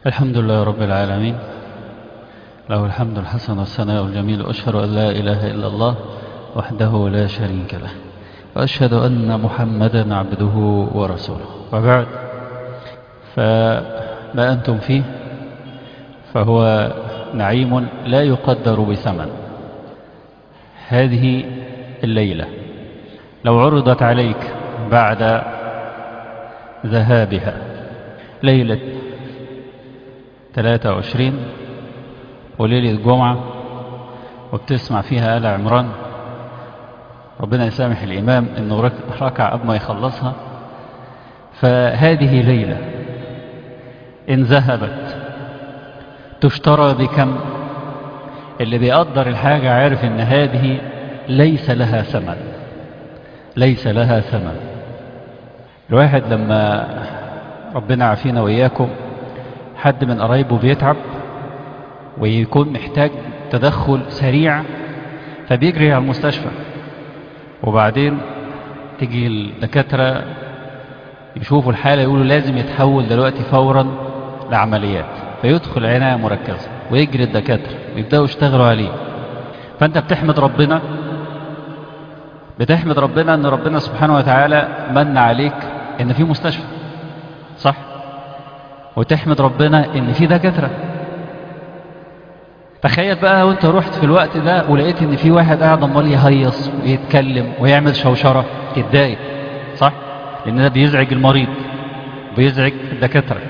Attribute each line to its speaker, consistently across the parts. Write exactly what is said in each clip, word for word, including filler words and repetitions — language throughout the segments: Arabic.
Speaker 1: الحمد لله رب العالمين، له الحمد الحسن والثناء الجميل، وأشهد أن لا إله إلا الله وحده لا شريك له، وأشهد أن محمدا عبده ورسوله. وبعد، فما أنتم فيه فهو نعيم لا يقدر بثمن. هذه الليلة لو عرضت عليك بعد ذهابها، ليلة ثلاثة وعشرين وليلة جمعة، وبتسمع فيها آل عمران، ربنا يسامح الإمام إنه ركع قبل ما يخلصها، فهذه ليلة إن ذهبت تشترى بكم؟ اللي بيقدر الحاجة عارف إن هذه ليس لها ثمن، ليس لها ثمن. الواحد لما ربنا عافينا وإياكم حد من قرايبه بيتعب ويكون محتاج تدخل سريع، فبيجري على المستشفى، وبعدين تيجي الدكاترة يشوفوا الحالة يقولوا لازم يتحول دلوقتي فورا لعمليات، فيدخل عناية مركزة ويجري الدكاترة ويبدأوا يشتغلوا عليه. فأنت بتحمد ربنا، بتحمد ربنا أن ربنا سبحانه وتعالى من عليك إن في مستشفى، صح؟ وتحمد ربنا إن في دكاترة. تخيل بقى وانت رحت في الوقت ده ولقيت ان في واحد قاعد امال يهيص ويتكلم ويعمل شوشرة، تتضايق، صح؟ لان ده بيزعج المريض، بيزعج الدكاترة.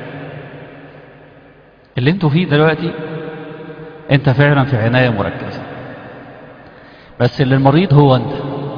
Speaker 1: اللي انتوا فيه دلوقتي انت فعلا في عناية مركزة، بس اللي المريض هو انت.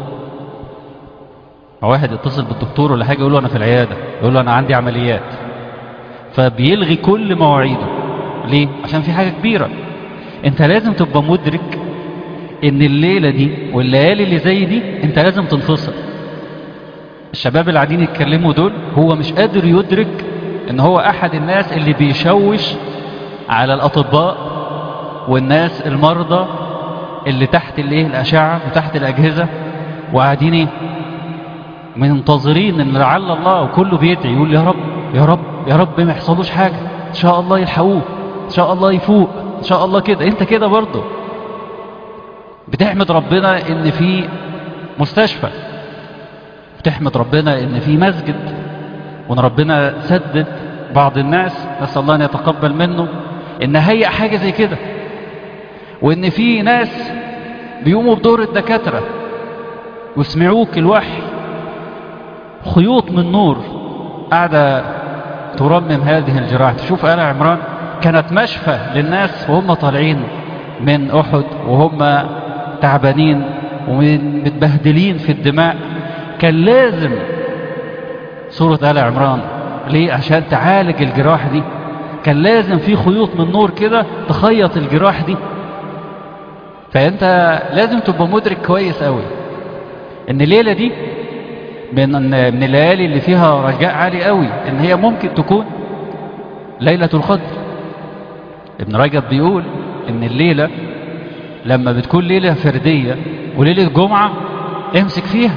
Speaker 1: واحد يتصل بالدكتور ولا حاجة يقول له انا في العيادة، يقول له انا عندي عمليات، فبيلغي كل مواعيده. ليه؟ عشان في حاجة كبيرة. انت لازم تبقى مدرك ان الليلة دي والليالي اللي زي دي انت لازم تنفصل. الشباب اللي قاعدين يتكلموا دول هو مش قادر يدرك ان هو احد الناس اللي بيشوش على الاطباء والناس المرضى اللي تحت الايه الاشعة وتحت الاجهزة، وقاعدين ايه منتظرين ان لعل الله، وكله بيدعي يقول يا رب يا رب يا رب ما يحصلوش حاجة، ان شاء الله يلحقوه، ان شاء الله يفوق، ان شاء الله كده. انت كده برضه بتحمد ربنا ان في مستشفى، بتحمد ربنا ان في مسجد، وان ربنا سدد بعض الناس، نسأل الله ان يتقبل منه، ان هيئ حاجة زي كده، وان في ناس بيقوموا بدور الدكاترة ويسمعوك الوحي، خيوط من نور قاعدة ترمم هذه الجراحة. تشوف آل عمران كانت مشفى للناس وهم طالعين من أحد وهم تعبانين ومتبهدلين في الدماء، كان لازم سورة آل عمران. ليه؟ عشان تعالج الجراح دي، كان لازم في خيوط من نور كده تخيط الجراح دي. فأنت لازم تبقى مدرك كويس قوي ان الليلة دي من من الليالي اللي فيها رجاء عالي قوي ان هي ممكن تكون ليلة القدر. ابن رجب بيقول ان الليلة لما بتكون ليلة فردية وليلة جمعة امسك فيها،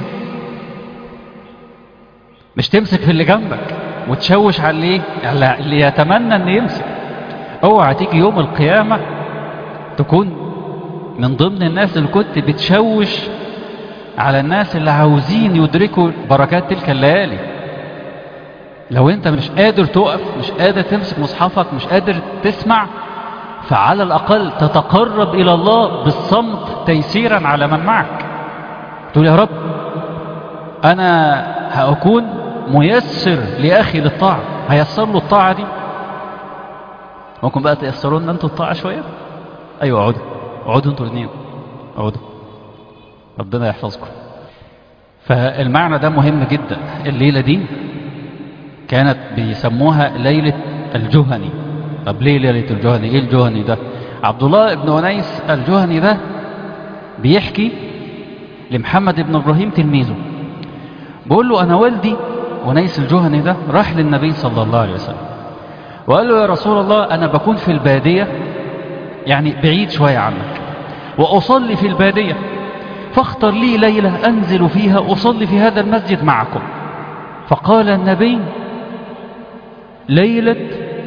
Speaker 1: مش تمسك في اللي جنبك وتشوش على اللي, على اللي يتمنى ان يمسك. اوعى تيجي يوم القيامة تكون من ضمن الناس اللي كنت بتشوش على الناس اللي عاوزين يدركوا بركات تلك الليالي. لو انت مش قادر تقف، مش قادر تمسك مصحفك، مش قادر تسمع، فعلى الأقل تتقرب إلى الله بالصمت تيسيرا على من معك. تقول يا رب أنا هأكون ميسر لأخي للطاعة، هيسر له الطاعة دي. ممكن بقى تيسروا لنا انتوا الطاعة شوية؟ أيوة، اقعدوا اقعدوا انتوا الاثنين، اقعدوا، ربنا يحفظكم. فالمعنى ده مهم جدا. الليلة دي كانت بيسموها ليلة الجهني. طب ليه ليلة الجهني؟ ايه الجهني ده؟ عبد الله بن أنيس الجهني ده بيحكي لمحمد بن إبراهيم تلميذه، بيقول له أنا والدي أنيس الجهني ده راح للنبي صلى الله عليه وسلم وقال له يا رسول الله أنا بكون في البادية، يعني بعيد شوية عنك، وأصلي في البادية، فاختر لي ليلة أنزل فيها أصلي في هذا المسجد معكم. فقال النبي ليلة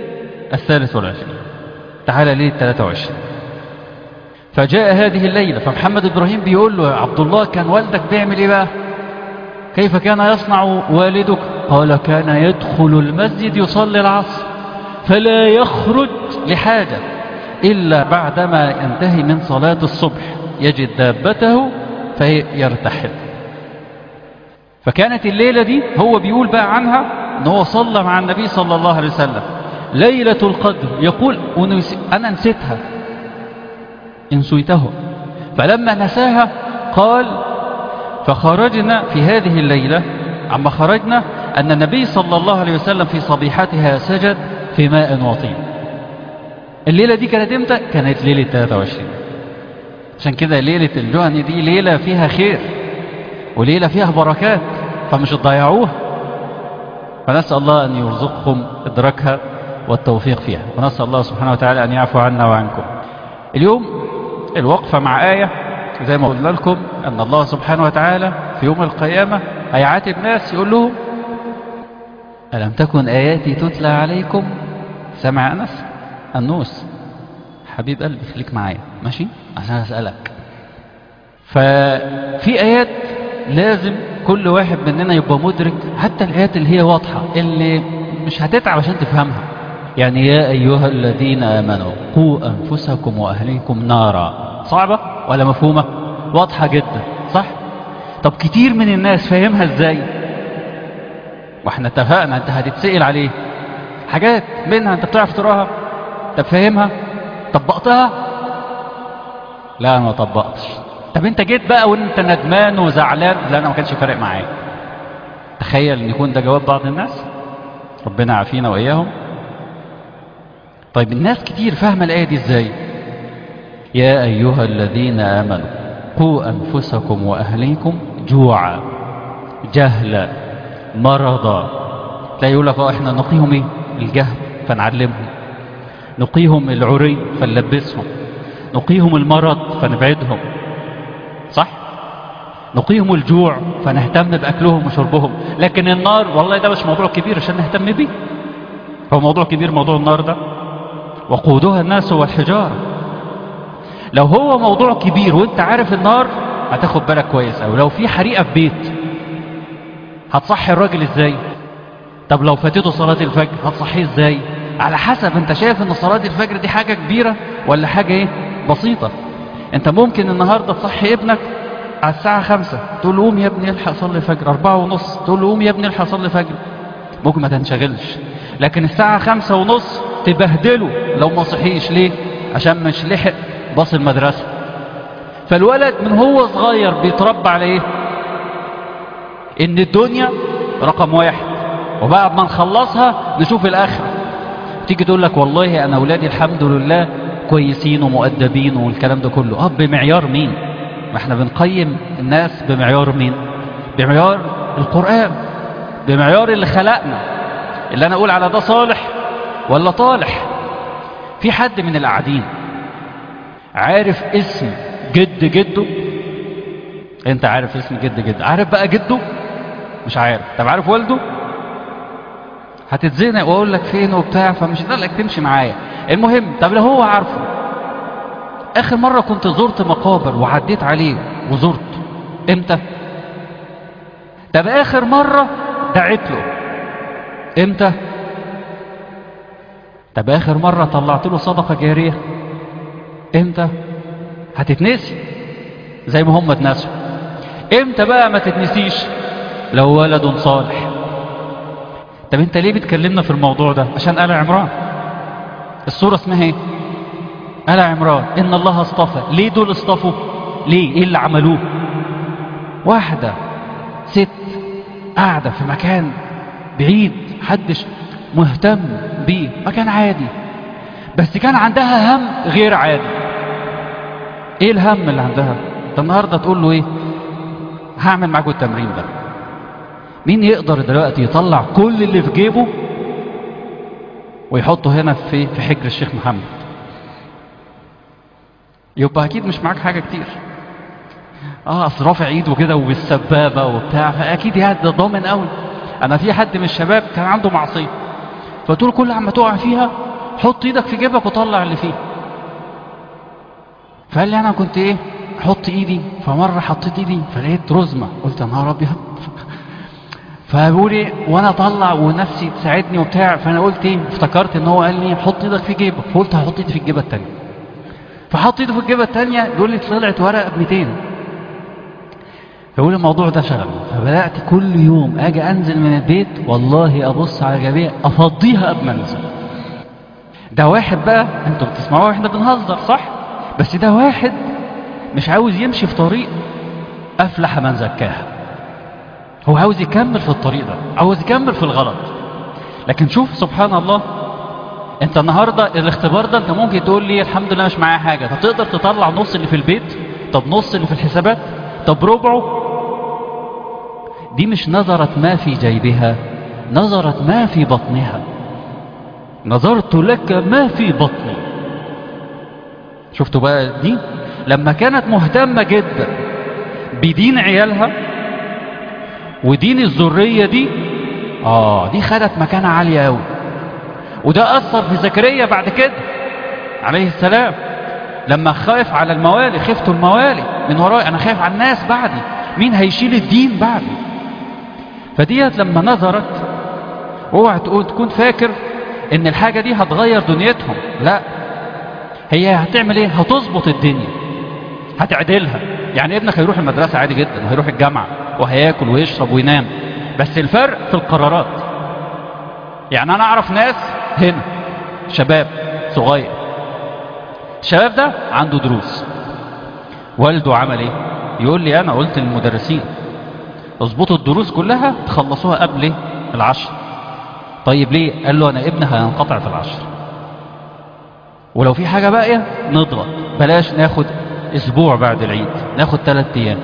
Speaker 1: الثالث والعشرين. تعالى ليلة ثلاثة وعشرين. فجاء هذه الليلة، فمحمد إبراهيم بيقول له: يا عبد الله كان والدك بيعمل ايه بقى؟ كيف كان يصنع والدك؟ قال: كان يدخل المسجد يصلي العصر فلا يخرج لحاجة إلا بعدما ينتهي من صلاة الصبح يجد دابته فيرتحل. فكانت الليلة دي هو بيقول بقى عنها ان هو صلى مع النبي صلى الله عليه وسلم ليلة القدر، يقول: أنا نسيتها، انسيته. فلما نساها قال: فخرجنا في هذه الليلة، عما خرجنا أن النبي صلى الله عليه وسلم في صبيحتها سجد في ماء وطين. الليلة دي كانت امتى؟ كانت ليلة ثلاثة وعشرين. عشان كده ليلة الجهني دي ليلة فيها خير وليلة فيها بركات، فمش تضيعوها. فنسأل الله أن يرزقكم إدراكها والتوفيق فيها، ونسأل الله سبحانه وتعالى أن يعفو عنا وعنكم. اليوم الوقفة مع آية زي ما قلنا لكم أن الله سبحانه وتعالى في يوم القيامة هيعاتب ناس يقول لهم: ألم تكن آياتي تتلى عليكم؟ سمع أنس النوس حبيب قلبي خليك معايا ماشي عشان أسألك. ففي آيات لازم كل واحد مننا يبقى مدرك، حتى الآيات اللي هي واضحة اللي مش هتتعب عشان تفهمها. يعني يا أيها الذين آمنوا قوا أنفسكم وأهليكم نارا، صعبة ولا مفهومة؟ واضحة جدا صح؟ طب كتير من الناس فاهمها ازاي؟ واحنا اتفقنا انت هتتسئل عليه حاجات منها انت بتعرف تقراها. طب فاهمها؟ طبقتها؟ لا انا ما طبقتش. طب انت جيت بقى وانت ندمان وزعلان؟ لا انا ما كانش فارق معايا. تخيل ان يكون ده جواب بعض الناس، ربنا يعافينا واياهم. طيب الناس كتير فاهمه الايه دي ازاي؟ يا ايها الذين امنوا قوا انفسكم واهليكم جوعا جهلا مرضا. لا يقول لك: اه احنا نقيهم ايه؟ الجهل فنعلمهم، نقيهم العري فنلبسهم، نقيهم المرض فنبعدهم، صح؟ نقيهم الجوع فنهتم بأكلهم وشربهم. لكن النار والله ده مش موضوع كبير عشان نهتم بيه. هو موضوع كبير موضوع النار ده؟ وقودها الناس والحجارة. لو هو موضوع كبير وانت عارف النار هتاخد بالك كويس أوي. لو في حريقة في بيت هتصحي الراجل ازاي؟ طب لو فاتته صلاة الفجر هتصحيه ازاي؟ على حسب انت شايف ان صلاة الفجر دي حاجة كبيرة ولا حاجة ايه بسيطة. انت ممكن النهاردة تصحي ابنك على الساعة خمسة تقول له: قوم يا ابني الحق صلي الفجر. أربعة ونص تقول له: قوم يا ابني الحق صلي الفجر. ممكن ما تنشغلش، لكن الساعة خمسة ونص تبهدله لو ما صحيش. ليه؟ عشان مش لحق باص المدرسة. فالولد من هو صغير بيتربى على ايه؟ ان الدنيا رقم واحد، وبعد ما نخلصها نشوف الاخرة. تيجي تقول لك: والله انا اولادي الحمد لله كويسين ومؤدبين والكلام ده كله. اه بمعيار مين؟ ما احنا بنقيم الناس بمعيار مين؟ بمعيار القرآن، بمعيار اللي خلقنا. اللي انا اقول على ده صالح ولا طالح. في حد من القاعدين عارف اسم جد جده؟ انت عارف اسم جد جد، عارف بقى جده؟ مش عارف. طب عارف والده؟ هتتزنق واقول لك فين وبتاع، فمش هتقدر تمشي معايا. المهم، طب لو هو عارفه، اخر مرة كنت زرت مقابر وعديت عليه وزرت امتى؟ طب اخر مرة دعيت له امتى؟ طب اخر مرة طلعت له صدقة جارية امتى؟ هتتنسي زي ما هم اتنسوا. امتى بقى ما تتنسيش؟ لو ولد صالح. طب انت ليه بتكلمنا في الموضوع ده؟ عشان آل عمران. السورة اسمها ايه؟ آل عمران. ان الله اصطفى. ليه دول اصطفوا؟ ليه؟ ايه اللي عملوه؟ واحدة ست قاعدة في مكان بعيد محدش مهتم بيه، مكان عادي، بس كان عندها هم غير عادي. ايه الهم اللي عندها؟ انت النهارده تقول له ايه؟ هعمل معاكم التمرين ده. مين يقدر دلوقتي يطلع كل اللي في جيبه ويحطه هنا في في حجر الشيخ محمد؟ يبقى اكيد مش معاك حاجه كتير. اه اصل رافع ايده كده وبالسبابه وبتاع، فاكيد يعني ده ضامن قوي. انا في حد من الشباب كان عنده معصيه، فتقول كل عما تقع فيها حط ايدك في جيبك وطلع اللي فيه. فقال لي انا كنت ايه احط ايدي، فمره حطيت ايدي فلقيت رزمه، قلت يا نهار ابيض. فبقول ايه وانا اطلع ونفسي تساعدني وبتاع، فانا قلت ايه افتكرت ان هو قال لي حط ايدك في جيبك، فقلت هحط ايدي في الجيبه الثانيه. فحط ايده في الجيبه الثانيه يقول لي طلعت ورقه ب مئتين. فقول الموضوع ده شغل، فبدات كل يوم اجي انزل من البيت والله ابص على جميع افضيها قبل ما انزل. ده واحد بقى انتوا بتسمعوه احنا بنهزر صح، بس ده واحد مش عاوز يمشي في طريق افلح من زكاها، هو عاوز يكمل في الطريق ده، عاوز يكمل في الغلط. لكن شوف سبحان الله، انت النهارده الاختبار ده انت ممكن تقول لي الحمد لله مش معايا حاجه، طب تقدر تطلع نص اللي في البيت؟ طب نص اللي في الحسابات؟ طب ربعه؟ دي مش نظرت ما في جيبها، نظرت ما في بطنها. نظرت لك ما في بطني. شفتوا بقى دي لما كانت مهتمه جدا بدين عيالها ودين الذريه دي، اه دي خدت مكانة عالية قوي. وده اثر في زكريا بعد كده عليه السلام، لما خاف على الموالي، خفت الموالي من وراي، انا خايف على الناس بعدي، مين هيشيل الدين بعدي؟ فديت لما نظرت، اوعى تقول تكون فاكر ان الحاجة دي هتغير دنيتهم، لا، هي هتعمل ايه؟ هتظبط الدنيا، هتعدلها. يعني ابنك هيروح المدرسة عادي جدا، وهيروح الجامعة وهياكل ويشرب وينام، بس الفرق في القرارات. يعني انا اعرف ناس هنا شباب صغير، الشباب ده عنده دروس، والده عمل ايه؟ يقول لي انا قلت للمدرسين اظبطوا الدروس كلها تخلصوها قبل ايه؟ العشر. طيب ليه؟ قال له انا ابني هينقطع في العشر، ولو في حاجة باقية نضغط، بلاش ناخد اسبوع بعد العيد، ناخد ثلاث ايام.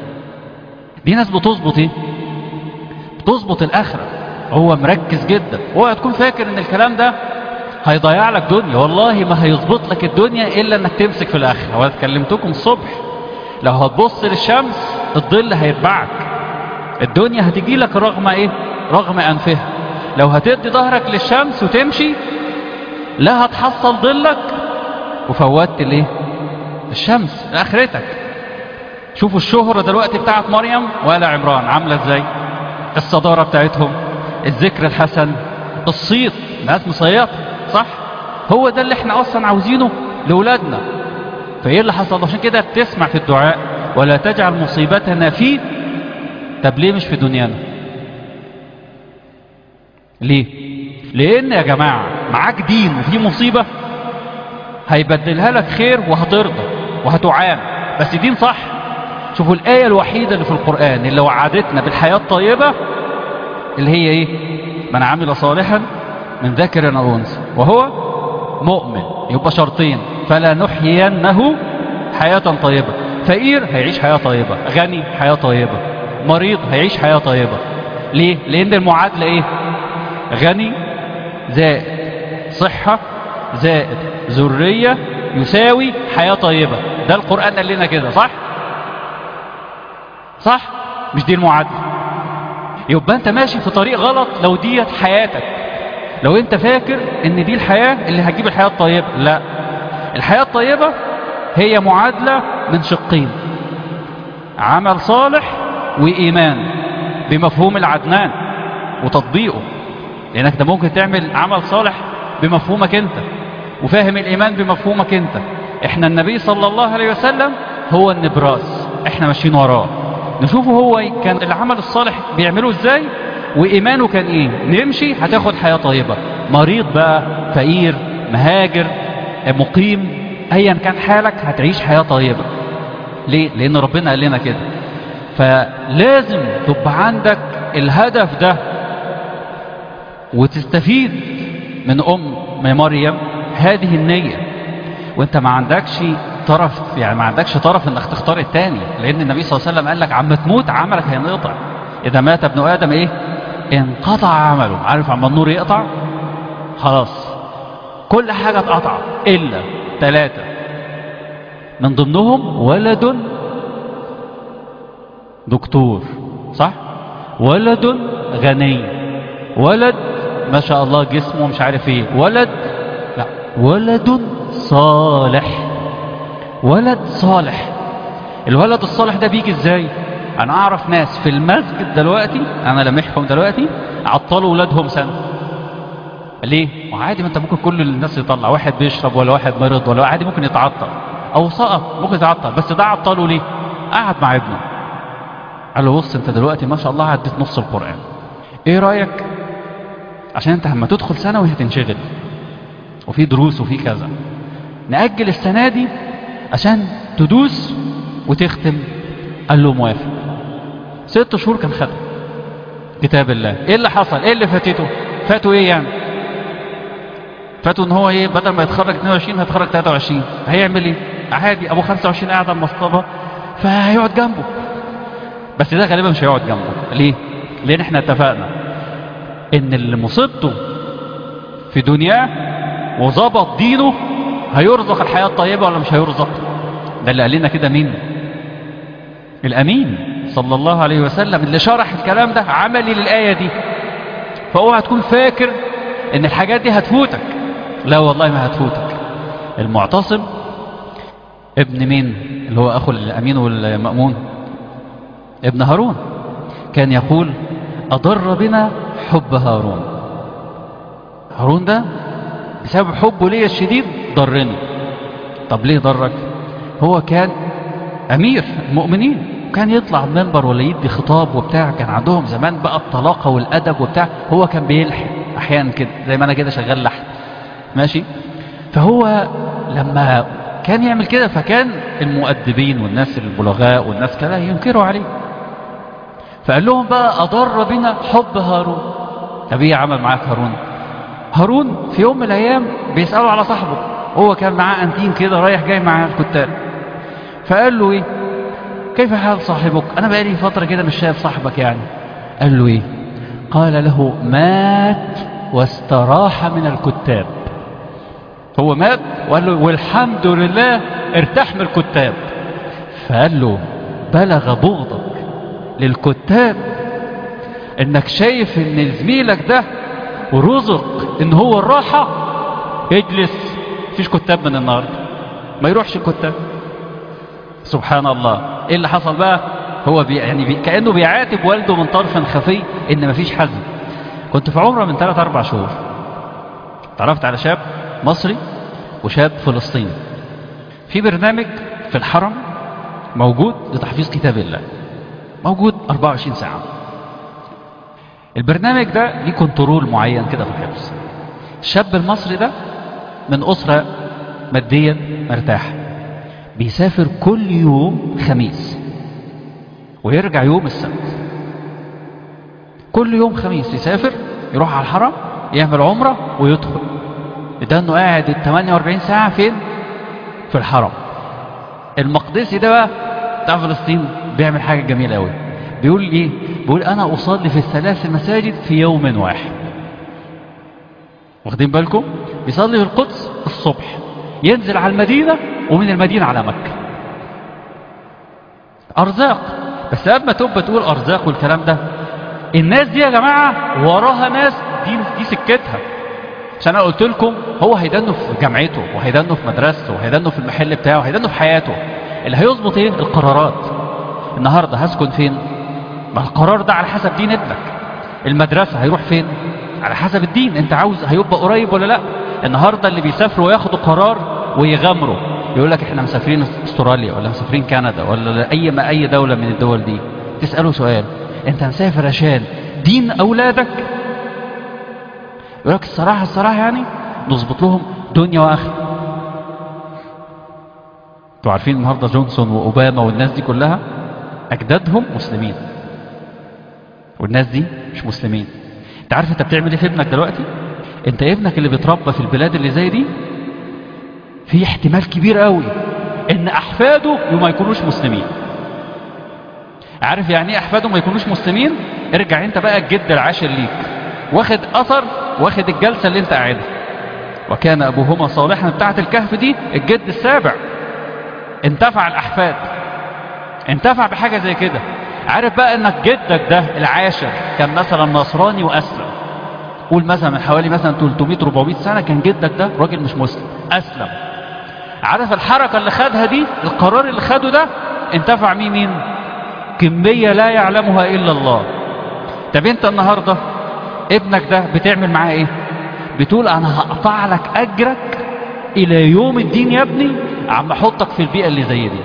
Speaker 1: دي ناس بتظبط ايه؟ بتظبط الاخرة. هو مركز جدا، اوعى تكون فاكر ان الكلام ده هيضيع لك دنيا، والله ما هيظبط لك الدنيا الا انك تمسك في الاخرة. وانا كلمتكم الصبح، لو هتبص للشمس الظل هيتبعك، الدنيا هتجي لك رغم ايه؟ رغم انفها. لو هتدي ظهرك للشمس وتمشي لا هتحصل ظلك وفوتت الايه؟ الشمس لاخرتك. شوفوا الشهرة دلوقتي بتاعت مريم وآل عمران عاملة ازاي، الصدارة بتاعتهم، الذكر الحسن، الصيت، ناس مصيطة صح؟ هو ده اللي احنا اصلا عاوزينه لأولادنا. فايه اللي حصل؟ عشان كده بتسمع في الدعاء ولا تجعل مصيبتنا في. طب ليه مش في دنيانا؟ ليه؟ لان يا جماعة معاك دين وفي مصيبة هيبدلها لك خير وهترضى وهتعان، بس دين صح. شوفوا الآية الوحيدة اللي في القرآن اللي وعدتنا بالحياة الطيبة اللي هي ايه؟ من عمل صالحا من ذكر أو أنثى وهو مؤمن. يبقى شرطين، فلا نحيينه حياة طيبة. فقير هيعيش حياة طيبة، غني حياة طيبة، مريض هيعيش حياة طيبة. ليه؟ لأن المعادلة ايه؟ غني زائد صحة زائد ذرية يساوي حياة طيبة. ده القرآن قال لنا كده صح؟ صح؟ مش دي المعادلة؟ يبقى انت ماشي في طريق غلط لو ديت حياتك، لو انت فاكر ان دي الحياة اللي هتجيب الحياة الطيبة. لا، الحياة الطيبة هي معادلة من شقين، عمل صالح وإيمان بمفهوم العدنان وتطبيقه. لأنك ده ممكن تعمل عمل صالح بمفهومك انت وفاهم الإيمان بمفهومك انت. احنا النبي صلى الله عليه وسلم هو النبراس، احنا ماشيين وراه، نشوفه هو كان العمل الصالح بيعمله ازاي وإيمانه كان ايه، نمشي هتاخد حياة طيبة. مريض بقى، فقير، مهاجر، مقيم، ايا كان حالك هتعيش حياة طيبة. ليه؟ لأن ربنا قال لنا كده. فلازم تبقى عندك الهدف ده وتستفيد من أم مريم هذه النية، وانت ما عندكش طرف، يعني ما عندكش طرف انك تختار التاني، لأن النبي صلى الله عليه وسلم قال لك عم تموت عملك هينقطع. إذا مات ابن آدم ايه؟ انقطع عمله. عارف عم النور يقطع؟ خلاص كل حاجة اتقطع إلا ثلاثة، من ضمنهم ولد دكتور صح؟ ولد غني، ولد ما شاء الله جسمه مش عارف ايه، ولد لا ولد صالح. ولد صالح. الولد الصالح ده بيجي ازاي؟ انا اعرف ناس في المسجد دلوقتي، انا لمحهم دلوقتي، عطلوا ولادهم سنة. ليه؟ وعادي، ما انت ممكن كل الناس يطلع، واحد بيشرب ولا واحد مريض ولا عادي ممكن يتعطل، او سقط ممكن يتعطل، بس ده عطله ليه؟ قعد مع ابنه قال له بص انت دلوقتي ما شاء الله عديت نص القرآن، ايه رأيك عشان انت لما تدخل ثانوي هتنشغل وفي دروس وفي كذا، نأجل السنة دي عشان تدوس وتختم. قال له موافق. ست شهور كان ختم كتاب الله. ايه اللي حصل؟ ايه اللي فاتته؟ فاتوا ايه يعني؟ فاتوا ان هو ايه، بدل ما يتخرج اتنين وعشرين هيتخرج تلاتة وعشرين، هيعمل ايه؟ عادي ابو خمسة وعشرين قاعد على المصطبة فهيقعد جنبه، بس ده غالبا مش هيقعد جنبه. ليه؟ لان احنا اتفقنا ان اللي مصيبته في دنياه وظبط دينه هيرزق الحياة الطيبة ولا مش هيرزق؟ ده اللي قال لنا كده مين؟ الامين صلى الله عليه وسلم، اللي شرح الكلام ده عملي للآية دي. فاوعى تكون فاكر ان الحاجات دي هتفوتك، لا والله ما هتفوتك. المعتصم ابن مين اللي هو اخو الامين والمأمون؟ ابن هارون. كان يقول اضر بنا حب هارون. هارون ده بسبب حبه ليا الشديد ضرني. طب ليه ضرك؟ هو كان امير المؤمنين، كان يطلع المنبر ولا يدي خطاب وبتاع، كان عندهم زمان بقى الطلاقة والادب وبتاع، هو كان بيلحن احيانا كده زي ما انا كده شغال لحن ماشي. فهو لما كان يعمل كده فكان المؤدبين والناس البلغاء والناس كده ينكروا عليه. فقال لهم بقى اضر بنا حب هارون. طب ايه عمل معاك هارون؟ هارون في يوم من الايام بيسألوا على صاحبه، هو كان معاه انتين كده رايح جاي مع الكتاب، فقال له ايه كيف حال صاحبك؟ انا بقالي فترة كده مش شايف صاحبك يعني. قال له ايه؟ قال له مات واستراح من الكتاب. هو مات وقال له والحمد لله ارتاح من الكتاب. فقال له بلغ بغضك للكتاب انك شايف ان زميلك ده ورزق ان هو الراحة، اجلس مفيش كتاب من النهارده، ما يروحش الكتاب. سبحان الله. ايه اللي حصل بقى؟ هو بي يعني بي كأنه بيعاتب والده من طرف خفي ان مفيش حزم. كنت في عمره من ثلاث اربع شهور، تعرفت على شاب مصري وشاب فلسطيني في برنامج في الحرم موجود لتحفيظ كتاب الله، موجود اربعة وعشرين ساعة. البرنامج ده ليه كنترول معين كده في الحفظ. الشاب المصري ده من أسرة ماديا مرتاحة، بيسافر كل يوم خميس ويرجع يوم السبت. كل يوم خميس يسافر يروح على الحرم يعمل عمرة ويدخل. ده انه قاعد ثمانية واربعين ساعة فين؟ في الحرم. المقدسي ده بقى بتاع فلسطين بيعمل حاجة جميلة قوي. بيقول ايه؟ بيقول انا اصلي في الثلاث المساجد في يوم واحد. واخدين بالكم؟ بيصلي في القدس الصبح، ينزل على المدينة، ومن المدينة على مكة. ارزاق. بس قبل ما تبقى تقول ارزاق والكلام ده، الناس دي يا جماعة وراها ناس دي, دي سكتها. عشان انا قلت لكم هو هيدنه في جامعته وهيدنه في مدرسته وهيدنه في المحل بتاعه وهيدنه في حياته. اللي هيظبط ايه؟ القرارات. النهاردة هسكن فين؟ ما القرار ده على حسب دين ابنك. المدرسة هيروح فين؟ على حسب الدين. انت عاوز هيبقى قريب ولا لا؟ النهاردة اللي بيسافروا وياخدوا قرار ويغامروا، يقول لك احنا مسافرين استراليا ولا مسافرين كندا ولا اي ما اي دولة من الدول دي، تسأله سؤال انت مسافر عشان دين اولادك؟ يقول لك الصراحة الصراحة يعني نظبط لهم دنيا واخره. انتوا عارفين النهارده جونسون واوباما والناس دي كلها اجدادهم مسلمين، والناس دي مش مسلمين. انت عارف انت بتعمل ايه في ابنك دلوقتي؟ انت ابنك اللي بيتربى في البلاد اللي زي دي في احتمال كبير قوي ان احفاده ما يكونوش مسلمين. عارف يعني ايه احفاده ما يكونوش مسلمين؟ ارجع انت بقى الجد العاشر ليك، واخد اثر، واخد الجلسة اللي انت قاعدها. وكان ابوهما صالحا بتاعت الكهف دي الجد السابع انتفع الاحفاد، انتفع بحاجة زي كده. عارف بقى انك جدك ده العاشر كان مثلا نصراني واسلم، قول مثلا من حوالي مثلا ثلاثمائة أربعمائة سنة كان جدك ده راجل مش مسلم، أسلم. عارف الحركة اللي خدها دي، القرار اللي خده ده، انتفع مين مين؟ كمية لا يعلمها إلا الله. طب انت النهاردة ابنك ده بتعمل معاه ايه؟ بتقول انا هقطع لك اجرك الى يوم الدين يا ابني، عم احطك في البيئة اللي زي دي.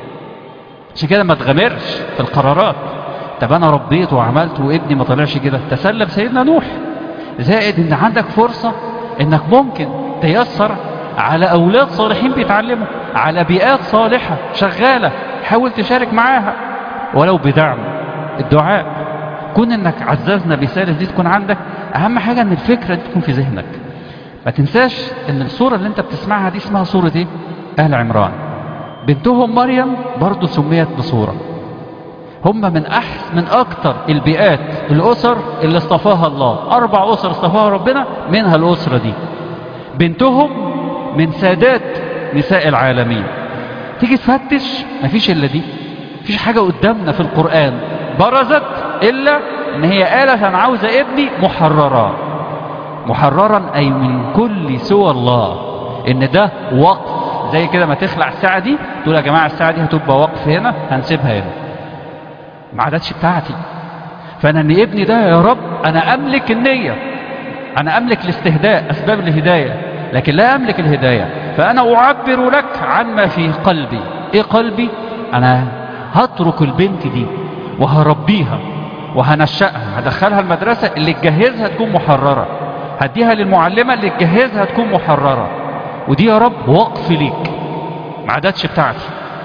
Speaker 1: عشان كده ما تغامرش في القرارات. طب انا ربيت وعملت وابني ما طلعش كده، تسلم سيدنا نوح. زائد ان عندك فرصة انك ممكن تيسر على اولاد صالحين بيتعلموا، على بيئات صالحة شغالة، حاول تشارك معاها ولو بدعم الدعاء. كون انك عززنا رسالة دي تكون عندك، اهم حاجة ان الفكرة دي تكون في ذهنك. ما تنساش ان السورة اللي انت بتسمعها دي اسمها سورة ايه؟ آل عمران. بنتهم مريم برضو سميت بسورة. هم من احسن من اكتر البيئات الاسر اللي اصطفاها الله، اربع اسر اصطفاها ربنا منها الاسرة دي. بنتهم من سادات نساء العالمين. تيجي تفتش مفيش الا دي، مفيش حاجة قدامنا في القرآن برزت الا ان هي قالت انا عاوزة ابني محررا. محررا اي من كل سوى الله، ان ده وقف. زي كده ما تخلع الساعة دي تقول يا جماعة الساعة دي هتبقى وقف هنا، هنسيبها هنا، ما عادتش بتاعتي. فانا ان ابني ده يا رب انا املك النية، انا املك الاستهداء اسباب الهداية، لكن لا املك الهداية. فانا اعبر لك عن ما في قلبي. ايه قلبي؟ انا هترك البنت دي وهربيها وهنشأها، هدخلها المدرسة اللي تجهزها تكون محررة، هديها للمعلمة اللي تجهزها تكون محررة، ودي يا رب وقف ليك، ما عادتش بتاعتي.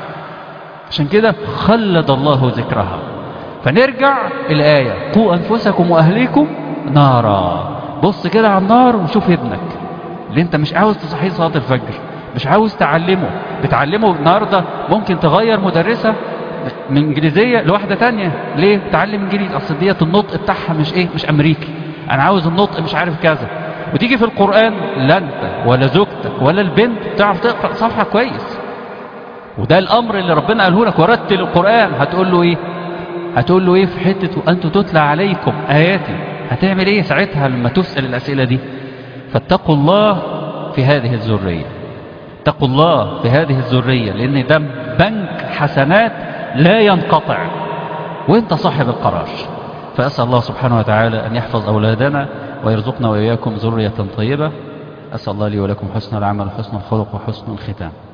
Speaker 1: عشان كده خلد الله ذكرها. فنرجع الآية قوا أنفسكم وأهليكم نارا. بص كده على النار وشوف ابنك اللي انت مش عاوز تصحيه صلاة الفجر، مش عاوز تعلمه، بتعلمه النهارده ممكن تغير مدرسة من انجليزية لواحدة تانية. ليه؟ تعلم انجليزي، اصل ديت النطق بتاعها مش ايه، مش امريكي، انا عاوز النطق مش عارف كذا. وتيجي في القرآن لا انت ولا زوجتك ولا البنت تعرف تقرأ صفحة كويس. وده الامر اللي ربنا قاله لك، ورتل القرآن. هتقول له ايه؟ هتقول له ايه في حتة وانتم تتلى عليكم اياتي؟ هتعمل ايه ساعتها لما تسأل الاسئلة دي؟ فاتقوا الله في هذه الذرية، اتقوا الله في هذه الذرية، لان ده بنك حسنات لا ينقطع وانت صاحب القرار. فأسأل الله سبحانه وتعالى أن يحفظ أولادنا ويرزقنا وإياكم ذرية طيبة. أسأل الله لي ولكم حسن العمل وحسن الخلق وحسن الختام.